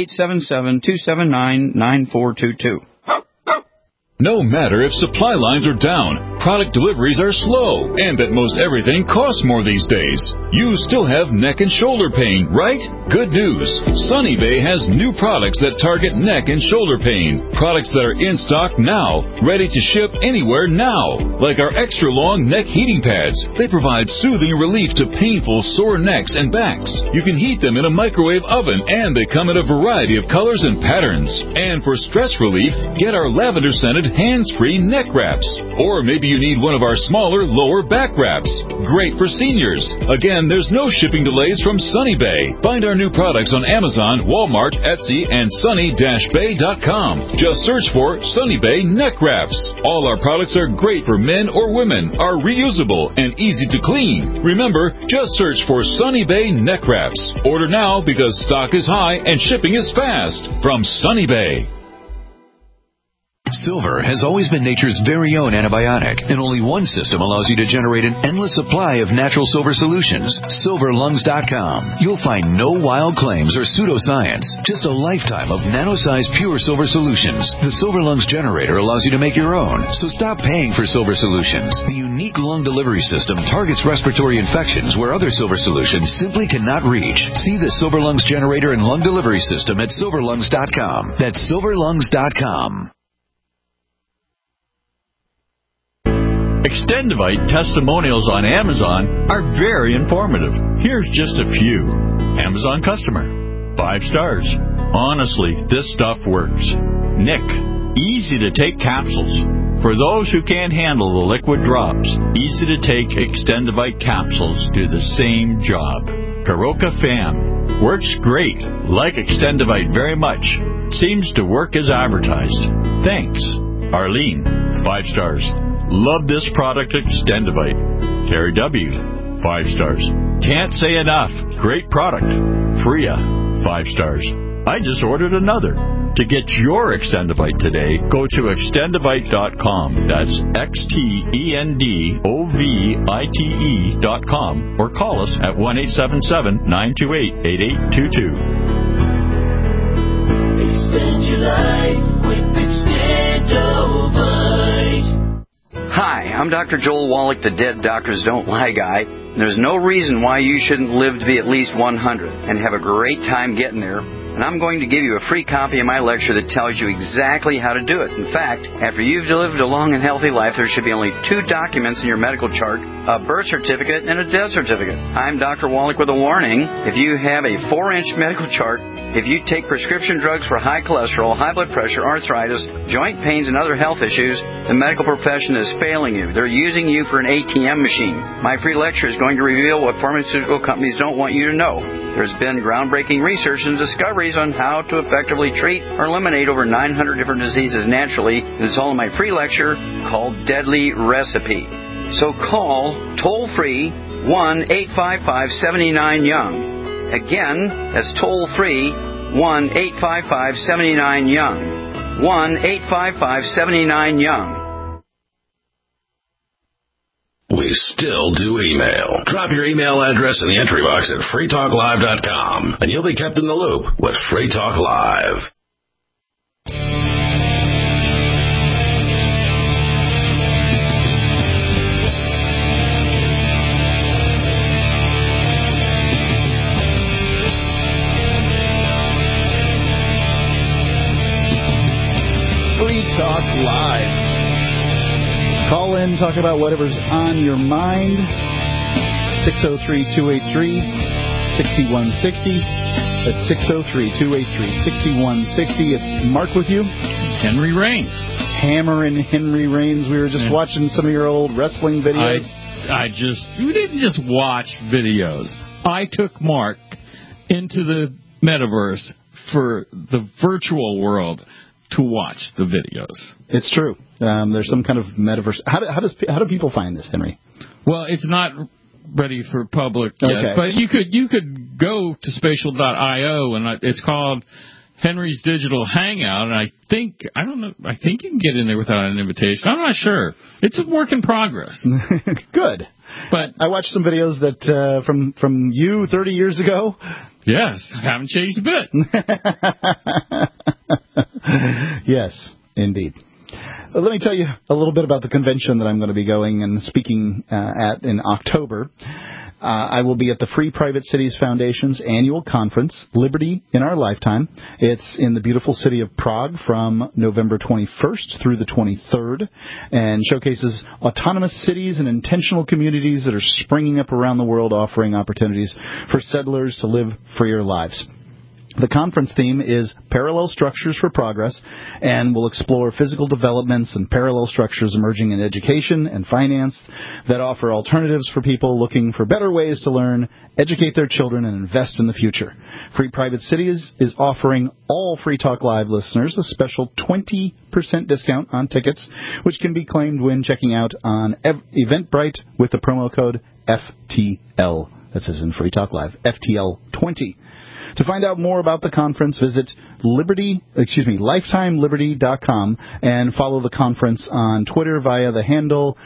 Speaker 15: 877-279-9422.
Speaker 16: No matter if supply lines are down, product deliveries are slow, and that most everything costs more these days, you still have neck and shoulder pain, right? Good news. Sunny Bay has new products that target neck and shoulder pain. Products that are in stock now, ready to ship anywhere now. Like our extra long neck heating pads. They provide soothing relief to painful sore necks and backs. You can heat them in a microwave oven, and they come in a variety of colors and patterns. And for stress relief, get our lavender-scented hands-free neck wraps. Or maybe you need one of our smaller lower back wraps. Great for seniors. Again, there's no shipping delays from Sunny Bay. Find our new products on Amazon, Walmart, Etsy, and sunny-bay.com. Just search for Sunny Bay neck wraps. All our products are great for men or women, are reusable, and easy to clean. Remember, just search for Sunny Bay neck wraps. Order now because stock is high and shipping is fast. From Sunny Bay.
Speaker 17: Silver has always been nature's very own antibiotic, and only one system allows you to generate an endless supply of natural silver solutions. SilverLungs.com. You'll find no wild claims or pseudoscience, just a lifetime of nano-sized pure silver solutions. The Silver Lungs generator allows you to make your own, so stop paying for silver solutions. The unique lung delivery system targets respiratory infections where other silver solutions simply cannot reach. See the Silver Lungs generator and lung delivery system at SilverLungs.com. That's SilverLungs.com.
Speaker 18: Extendivite testimonials on Amazon are very informative. Here's just a few. Amazon customer. 5 stars. Honestly, this stuff works. Nick. Easy to take capsules. For those who can't handle the liquid drops, easy to take Extendivite capsules do the same job. Karoka Fam. Works great. Like Extendivite very much. Seems to work as advertised. Thanks. Arlene. 5 stars. Love this product, Extendivite. Terry W. 5 stars. Can't say enough. Great product. Freya. 5 stars. I just ordered another. To get your Extendivite today, go to extendivite.com. That's XTENDOVITE.com or call us at 1-877-928-8822.
Speaker 19: Extend your life with Extendovite.
Speaker 15: Hi, I'm Dr. Joel Wallach, the Dead Doctors Don't Lie guy. There's no reason why you shouldn't live to be at least 100 and have a great time getting there. And I'm going to give you a free copy of my lecture that tells you exactly how to do it. In fact, after you've lived a long and healthy life, there should be only 2 documents in your medical chart, a birth certificate and a death certificate. I'm Dr. Wallach with a warning. If you have a 4-inch medical chart, if you take prescription drugs for high cholesterol, high blood pressure, arthritis, joint pains, and other health issues, the medical profession is failing you. They're using you for an ATM machine. My free lecture is going to reveal what pharmaceutical companies don't want you to know. There's been groundbreaking research and discoveries on how to effectively treat or eliminate over 900 different diseases naturally, and it's all in my free lecture called Deadly Recipe. So call toll-free 1-855-79-YOUNG. Again, that's toll-free 1-855-79-YOUNG. 1-855-79-YOUNG.
Speaker 2: We still do email. Drop your email address in the entry box at freetalklive.com, and you'll be kept in the loop with Free Talk Live.
Speaker 3: Free Talk Live. Call in, talk about whatever's on your mind. 603-283-6160. That's 603-283-6160. It's Mark with you.
Speaker 4: Henry Raines.
Speaker 3: Hammering Henry Raines. We were just watching some of your old wrestling videos.
Speaker 4: We didn't just watch videos. I took Mark into the metaverse for the virtual world to watch the videos.
Speaker 3: It's true. There's some kind of metaverse. How do people find this, Henry?
Speaker 4: Well, it's not ready for public yet, but you could go to spatial.io and it's called Henry's Digital Hangout, and I think you can get in there without an invitation. I'm not sure. It's a work in progress.
Speaker 3: Good. But I watched some videos that from you 30 years ago.
Speaker 4: Yes, I haven't changed a bit.
Speaker 3: Yes, indeed. Let me tell you a little bit about the convention that I'm going to be going and speaking at in October. I will be at the Free Private Cities Foundation's annual conference, Liberty in Our Lifetime. It's in the beautiful city of Prague from November 21st through the 23rd, and showcases autonomous cities and intentional communities that are springing up around the world, offering opportunities for settlers to live freer lives. The conference theme is Parallel Structures for Progress, and will explore physical developments and parallel structures emerging in education and finance that offer alternatives for people looking for better ways to learn, educate their children, and invest in the future. Free Private Cities is offering all Free Talk Live listeners a special 20% discount on tickets, which can be claimed when checking out on Eventbrite with the promo code FTL. That says in Free Talk Live, FTL20. To find out more about the conference, visit lifetimeliberty.com and follow the conference on Twitter via the handle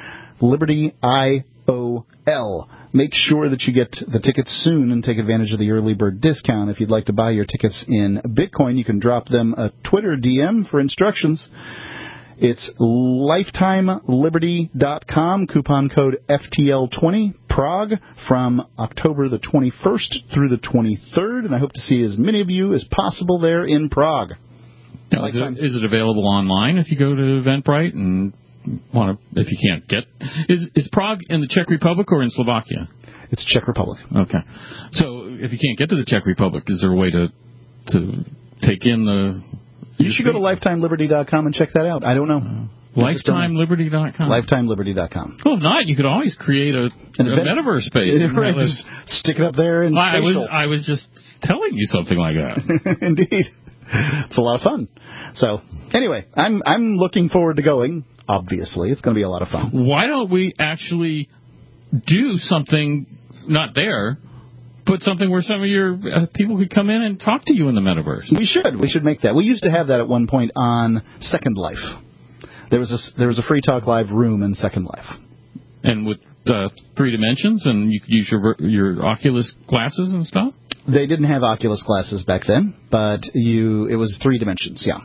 Speaker 3: LibertyIOL. Make sure that you get the tickets soon and take advantage of the early bird discount. If you'd like to buy your tickets in Bitcoin, you can drop them a Twitter DM for instructions. It's lifetimeliberty.com, coupon code FTL20, Prague, from October the 21st through the 23rd, and I hope to see as many of you as possible there in Prague.
Speaker 4: Now, is it available online if you go to Eventbrite and if you can't get? Is Prague in the Czech Republic or in Slovakia?
Speaker 3: It's Czech Republic.
Speaker 4: Okay. So if you can't get to the Czech Republic, is there a way to take in the...
Speaker 3: You should go to LifetimeLiberty.com and check that out. I don't know.
Speaker 4: LifetimeLiberty.com?
Speaker 3: LifetimeLiberty.com.
Speaker 4: Well, if not, you could always create a metaverse space.
Speaker 3: Right, just stick it up there in spatial.
Speaker 4: I was just telling you something like that.
Speaker 3: Indeed. It's a lot of fun. So, anyway, I'm looking forward to going. Obviously, it's going to be a lot of fun.
Speaker 4: Why don't we actually do something, not there, but something where some of your people could come in and talk to you in the metaverse?
Speaker 3: We should make that. We used to have that at one point on Second Life. There was a Free Talk Live room in Second Life.
Speaker 4: And with 3 dimensions, and you could use your Oculus glasses and stuff?
Speaker 3: They didn't have Oculus glasses back then, but it was 3 dimensions, yeah.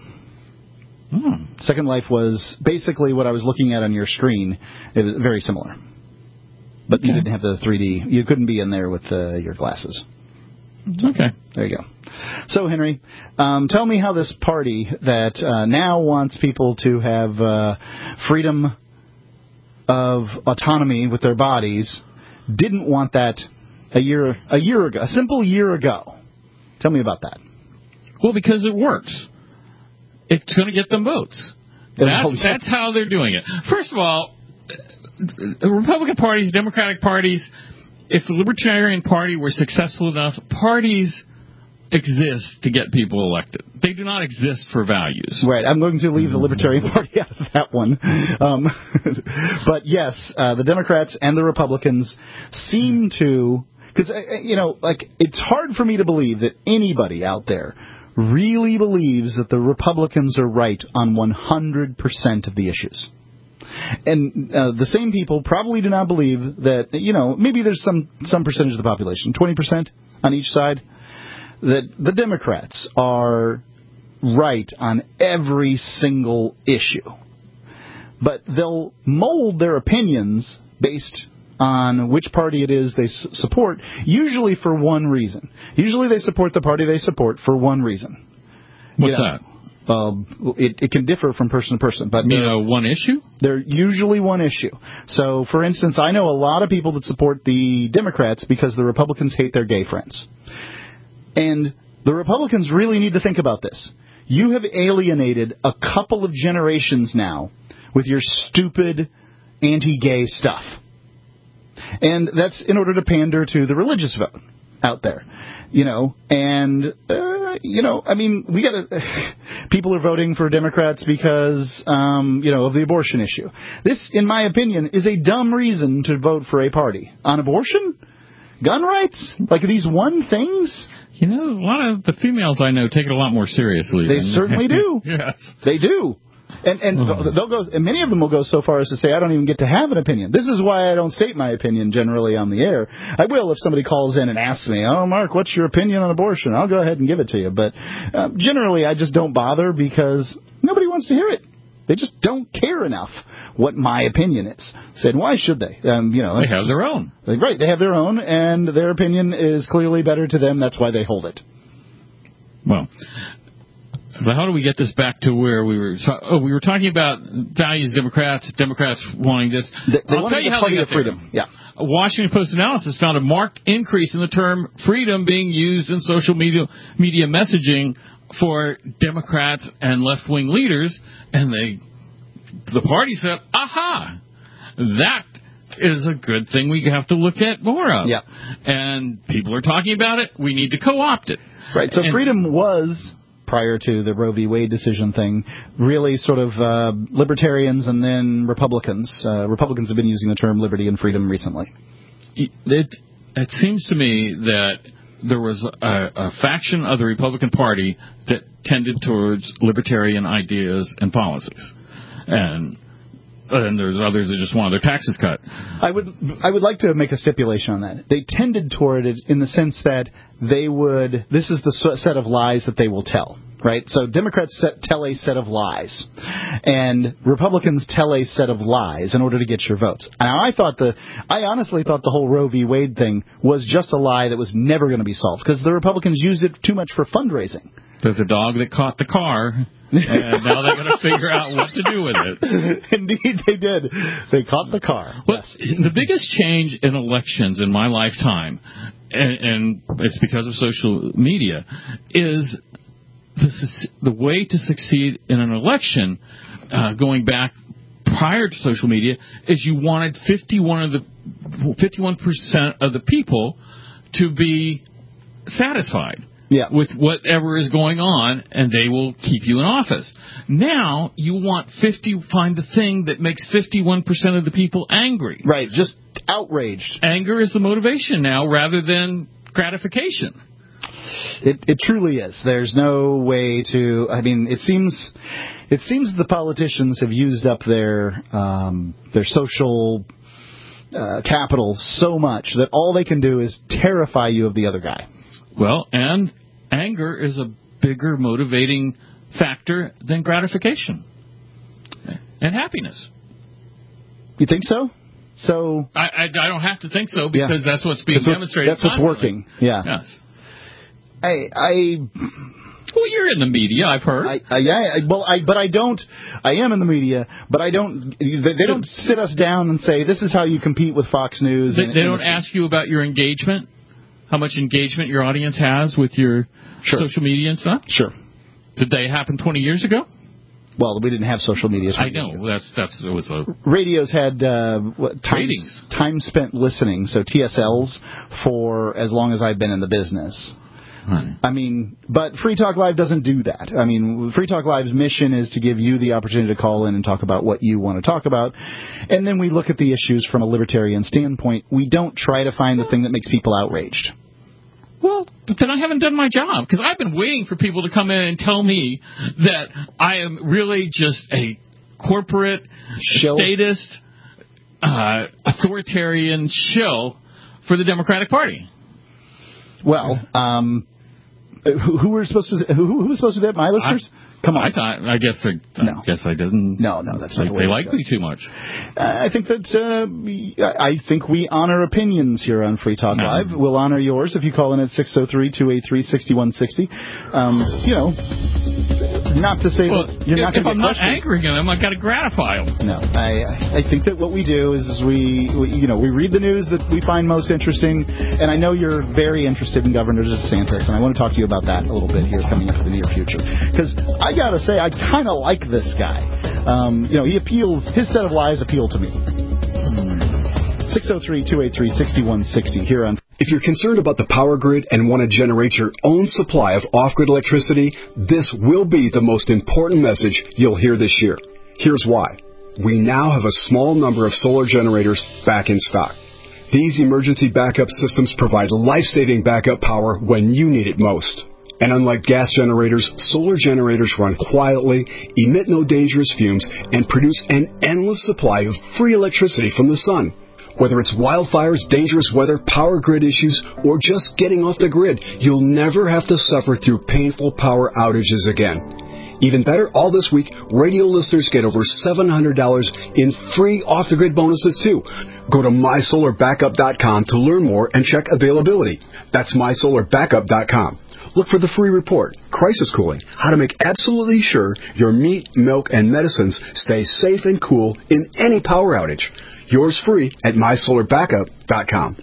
Speaker 3: Second Life was basically what I was looking at on your screen. It was very similar. But you didn't have the 3D. You couldn't be in there with your glasses. So,
Speaker 4: okay.
Speaker 3: There you go. So, Henry, tell me how this party that now wants people to have freedom of autonomy with their bodies didn't want that a year ago, a simple year ago. Tell me about that.
Speaker 4: Well, because it works. It's going to get them votes. That's how they're doing it. First of all, Republican parties, Democratic parties, if the Libertarian Party were successful enough, parties exist to get people elected. They do not exist for values.
Speaker 3: Right. I'm going to leave the Libertarian Party out of that one. But yes, the Democrats and the Republicans seem to... Because, it's hard for me to believe that anybody out there really believes that the Republicans are right on 100% of the issues. And the same people probably do not believe that, maybe there's some percentage of the population, 20% on each side, that the Democrats are right on every single issue. But they'll mold their opinions based on which party it is they support, usually for one reason. Usually they support the party they support for one reason.
Speaker 4: What's that?
Speaker 3: It can differ from person to person. But
Speaker 4: one issue?
Speaker 3: They're usually one issue. So, for instance, I know a lot of people that support the Democrats because the Republicans hate their gay friends. And the Republicans really need to think about this. You have alienated a couple of generations now with your stupid anti-gay stuff. And that's in order to pander to the religious vote out there. We people are voting for Democrats because, of the abortion issue. This, in my opinion, is a dumb reason to vote for a party. On abortion? Gun rights? Like these one things?
Speaker 4: A lot of the females I know take it a lot more seriously.
Speaker 3: They certainly do.
Speaker 4: Yes.
Speaker 3: They do. And they'll go, and many of them will go so far as to say, I don't even get to have an opinion. This is why I don't state my opinion generally on the air. I will if somebody calls in and asks me, Mark, what's your opinion on abortion? I'll go ahead and give it to you. But generally, I just don't bother because nobody wants to hear it. They just don't care enough what my opinion is. Said, why should they?
Speaker 4: They have their own.
Speaker 3: Right, they have their own, and their opinion is clearly better to them. That's why they hold it.
Speaker 4: Well... But how do we get this back to where we were? We were talking about values, Democrats wanting this.
Speaker 3: I'll tell you how they get freedom. Yeah.
Speaker 4: A Washington Post analysis found a marked increase in the term freedom being used in social media messaging for Democrats and left-wing leaders, and the party said, aha, that is a good thing we have to look at more of.
Speaker 3: Yeah.
Speaker 4: And people are talking about it. We need to co-opt it.
Speaker 3: Right. So freedom was... prior to the Roe v. Wade decision thing, really sort of libertarians and then Republicans. Republicans have been using the term liberty and freedom recently.
Speaker 4: It seems to me that there was a faction of the Republican Party that tended towards libertarian ideas and policies. And there's others that just wanted their taxes cut.
Speaker 3: I would like to make a stipulation on that. They tended toward it in the sense that this is the set of lies that they will tell, right? So Democrats tell a set of lies, and Republicans tell a set of lies in order to get your votes. Now, I honestly thought the whole Roe v. Wade thing was just a lie that was never going to be solved, because the Republicans used it too much for fundraising.
Speaker 4: There's a dog that caught the car, and now they're going to figure out what to do with it.
Speaker 3: Indeed, they did. They caught the car.
Speaker 4: Well, the biggest change in elections in my lifetime, and it's because of social media, is the way to succeed in an election, going back prior to social media, is you wanted 51% of the people to be satisfied with whatever is going on, and they will keep you in office. Now you want find the thing that makes 51% of the people angry.
Speaker 3: Right, just outraged.
Speaker 4: Anger is the motivation now rather than gratification.
Speaker 3: It truly is. There's no way to. I mean, it seems the politicians have used up their social capital so much that all they can do is terrify you of the other guy.
Speaker 4: Well, and anger is a bigger motivating factor than gratification and happiness.
Speaker 3: You think so? So
Speaker 4: I don't have to think so, because that's what's being demonstrated.
Speaker 3: That's what's working. Yeah.
Speaker 4: Yes.
Speaker 3: Well,
Speaker 4: you're in the media, I've heard.
Speaker 3: But I don't. I am in the media, but I don't. They don't sit us down and say, "This is how you compete with Fox News."
Speaker 4: They don't ask you about your engagement, how much engagement your audience has with your social media and stuff.
Speaker 3: Sure.
Speaker 4: Did they happen 20 years ago?
Speaker 3: Well, we didn't have social media.
Speaker 4: I know. It was a
Speaker 3: radios had time spent listening, so TSLs, for as long as I've been in the business.
Speaker 4: Right.
Speaker 3: I mean, but Free Talk Live doesn't do that. I mean, Free Talk Live's mission is to give you the opportunity to call in and talk about what you want to talk about. And then we look at the issues from a libertarian standpoint. We don't try to find the thing that makes people outraged.
Speaker 4: Well, but then I haven't done my job, because I've been waiting for people to come in and tell me that I am really just a corporate, statist, authoritarian shill for the Democratic Party.
Speaker 3: Well, who was supposed to do that? My listeners? Come on.
Speaker 4: I guess I didn't.
Speaker 3: No, that's not the way
Speaker 4: they like me too much.
Speaker 3: I think that I think we honor opinions here on Free Talk Live. We'll honor yours if you call in at 603-283-6160. Not to say that you're not going to.
Speaker 4: If I'm not angering them, I've got to gratify them.
Speaker 3: No, I think that what we do is we read the news that we find most interesting, and I know you're very interested in Governor DeSantis, and I want to talk to you about that a little bit here coming up in the near future. Because I got to say, I kind of like this guy. He appeals. His set of lies appeal to me. 603-283-6160 here on.
Speaker 20: If you're concerned about the power grid and want to generate your own supply of off-grid electricity, this will be the most important message you'll hear this year. Here's why. We now have a small number of solar generators back in stock. These emergency backup systems provide life-saving backup power when you need it most. And unlike gas generators, solar generators run quietly, emit no dangerous fumes, and produce an endless supply of free electricity from the sun. Whether it's wildfires, dangerous weather, power grid issues, or just getting off the grid, you'll never have to suffer through painful power outages again. Even better, all this week, radio listeners get over $700 in free off-the-grid bonuses, too. Go to MySolarBackup.com to learn more and check availability. That's MySolarBackup.com. Look for the free report, Crisis Cooling, how to make absolutely sure your meat, milk, and medicines stay safe and cool in any power outage. Yours free at MySolarBackup.com.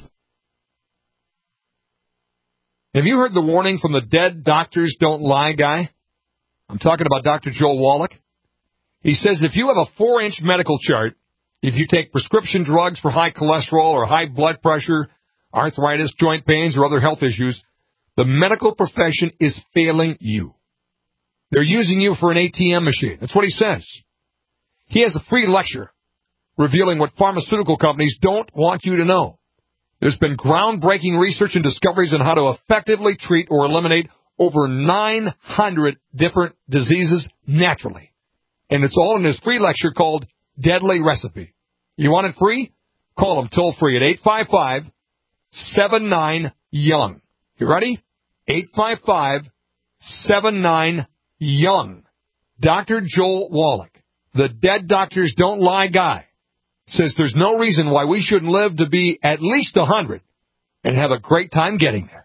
Speaker 21: Have you heard the warning from the Dead Doctors Don't Lie guy? I'm talking about Dr. Joel Wallach. He says if you have a 4-inch medical chart, if you take prescription drugs for high cholesterol or high blood pressure, arthritis, joint pains, or other health issues, the medical profession is failing you. They're using you for an ATM machine. That's what he says. He has a free lecture revealing what pharmaceutical companies don't want you to know. There's been groundbreaking research and discoveries on how to effectively treat or eliminate over 900 different diseases naturally. And it's all in his free lecture called Deadly Recipe. You want it free? Call him toll free at 855-79-YOUNG. You ready? 855-79-YOUNG. Dr. Joel Wallach, the Dead Doctors Don't Lie guy, says there's no reason why we shouldn't live to be at least 100 and have a great time getting there.